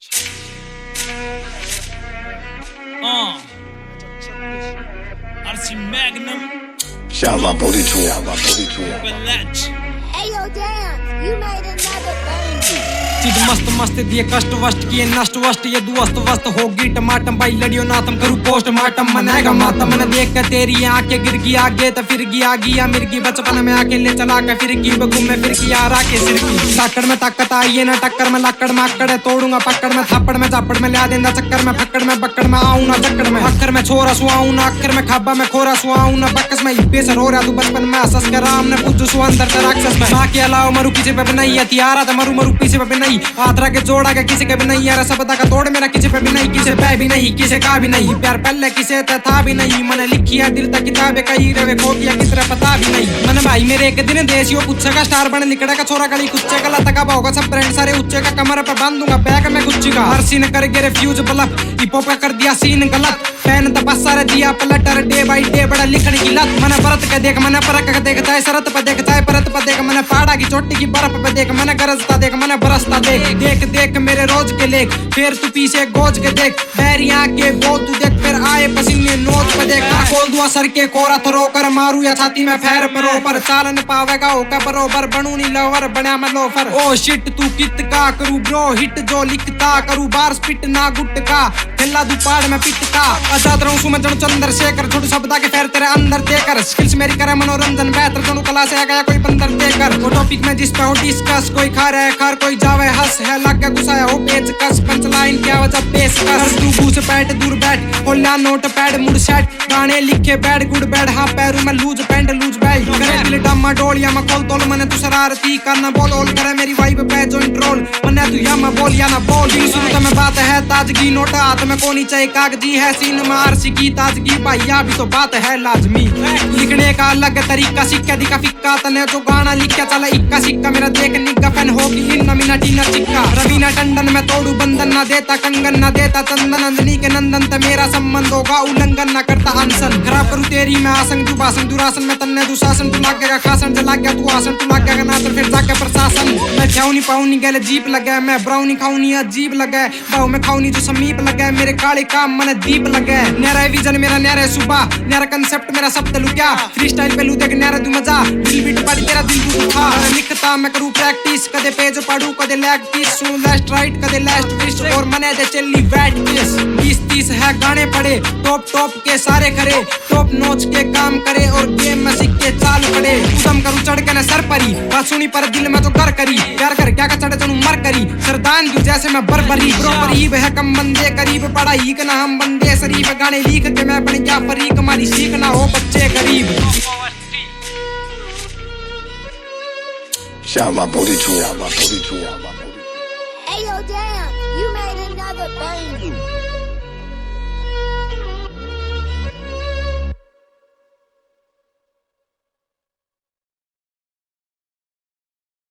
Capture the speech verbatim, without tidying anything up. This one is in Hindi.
Uh, Archie Magnum. Shalva booty tool. Shalva booty tool. Relax. Ayo, damn, you made another baby. चीज मस्त मस्त दिए कष्ट वष्ट किए नष्ट वष्ट ये दुअस्त वस्त होगी टमाटम भाई लड़ियो ना तुम करूँ पोस्टमार्टम मनाएगा मातम मैंने देख कर तेरी आंखें गिर गई आगे तो फिर गई आगी या मिर्गी बचपन में आके ले चला के फिर की बगुम में फिर की यार आके सिर की लाकड़ में ताकत आई है ना टक्कर में लाकड़ में आकड़ है तोड़ूंगा पकड़ में थापड़ में झापड़ में ला देना चक्कर में फक्कड़ में बक्कड़ में आऊँ ना चक्कर में अक्कर में छोरा सुहाऊँ ना अक्कर में खाबा में खोरा सुहाऊँ ना बक्कस में हिब्बे सर हो रहा तू बचपन में हंस के राम ने पूछू सु अंदर से राक्षस में माँ के अलावा मरु किसी पे भी नहीं हथियारा था मरु मरु किसी पे भी नहीं आतरा के जोड़ा के किसी के भी नहीं यार सब का तोड़ मेरा किसी पे भी नहीं किसी पे भी नहीं किसी का भी नहीं प्यार पहले किसे था भी नहीं मैंने लिखी है दिल तक किताबें कही रवे खो गया किस तरह पता भी नहीं मन भाई मेरे एक दिन देशियों पुच्छे का स्टार बने लिकड़ा का छोरा गली कुच्चे का लता का होगा सब ब्रांड सारे उच्चे का कमर पर बांधूंगा बैग में गुच्ची का हर सीन कर गे रिफ्यूज बलफ हिप हॉप का कर दिया सीन गलत फैन तपस सारे दिया पलटर डे बाई डे बड़ा लिखने की लत मैंने परत के देख मैंने परक के देखता है सरत पर देखता है परत पर देख मैंने पहाड़ा की चोटी की बर्फ पे देख मैंने गरजता देख मैंने बरसता देख देख देख मेरे रोज के लेख फिर तू पीछे गोज के देख बैरिया के बो तू देख फिर आए पसीने नोच पे देख खोल दुआ सर के कोरा थरो कर मारू या छाती में फैर परो पर चालन पावेगा होगा बरोबर बनू नी लवर बना मैं लोफर ओ शिट तू कित का करू ब्रो हिट जो लिखता करू बार स्पिट ना गुट का खेला दू पाड़ में पिट का आजाद रहूं सुमन चंद्रशेखर छोटू शब्दा के फेर तेरे अंदर देकर स्किल्स मेरी करे मनोरंजन बेहतर जनू कला से आ गया कोई बंदर देकर वो टॉपिक में जिस पे हो डिस्कस कोई खा रहा है खार कोई जावे हंस है लग गया गुस्साया हो पेच कस पंच लाइन क्या वजह पेश कर तू बूस बैठ दूर बैठ खोला नोट पैड मुड़ सेट गाने लिखे बैड गुड बैड हाँ पैरू में लूज पैंट लूज बैल करे दिल डम्मा डोलिया मैं खोल तोल मने तू शरारती करना बोल ओल करे मेरी वाइब पे जो इंट्रोल मने तू या मैं बोल या ना बोल शुरू तो मैं बात है ताजगी नोटा हाथ में कोनी चाहिए कागजी है सीन मार की ताजगी भैया भी तो बात है लाजमी लिखने का अलग तरीका सिक्का दिखा फिक्का तने जो गाना लिखा चला इक्का सिक्का मेरा देख निग्गा फैन होगी इन नमीना टीना चिक्का रवीना टंडन में तोड़ू बंधन ना देता कंगन ना देता चंदन अंजनी के नंदन त मेरा संबंध होगा उल्लंघन ना करता अनसन खराब करू तेरी मैं आसन तू भाषण दुरासन में तन्ने दुशासन तू लाग गया खासन जला गया तू आसन तू लाग गया ना तो फिर जाके प्रशासन मैं खाऊ नहीं पाऊ नहीं गले जीप लगा मैं ब्राउनी खाऊ नहीं अजीब लगा बाहू में खाऊ नहीं जो समीप लगा मेरे काले काम मन दीप लगा न्यारा विजन मेरा न्यारा सुबह न्यारा कंसेप्ट मेरा सब तलू क्या फ्री स्टाइल पे लू देख न्यारा तू मजा दिल बीट पड़ी तेरा दिल तू था लिखता मैं करूँ प्रैक्टिस कदे पेज पढ़ू कदे लैग पीस सुनू लेफ्ट राइट कदे लेफ्ट फिश और मने दे चली वैट पीस बीस तीस है गाने पड़े टॉप टॉप के सारे करे टॉप नोच के काम करे और गेम में सिक्के चाल पड़े उदम करूँ चढ़ के न सर परी बात सुनी पर दिल में तो कर करी प्यार कर क्या का चढ़े चलू मर करी सरदान क्यों जैसे मैं बरबरी बरोबरीब है कम बंदे करीब पढ़ाई के ना हम बंदे शरीफ गाने लिख के मैं बन गया फरीक हमारी सीख ना हो बच्चे गरीब Shalva booty tool. Shalva booty tool. Ayo, damn, you made another baby.